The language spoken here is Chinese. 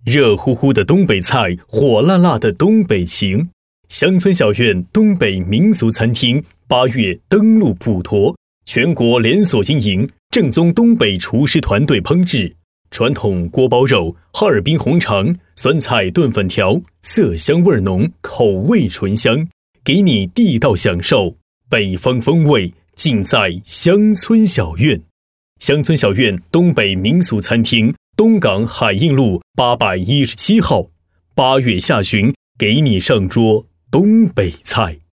热乎乎的东北菜，火辣辣的东北情。乡村小院东北民俗餐厅8月登陆普陀，全国连锁经营，正宗东北厨师团队烹制，传统锅包肉、哈尔滨红肠、酸菜炖粉条，色香味浓，口味醇香，给你地道享受。北方风味尽在乡村小院。乡村小院东北民俗餐厅，东港海印路817号，8月下旬给你上桌东北菜。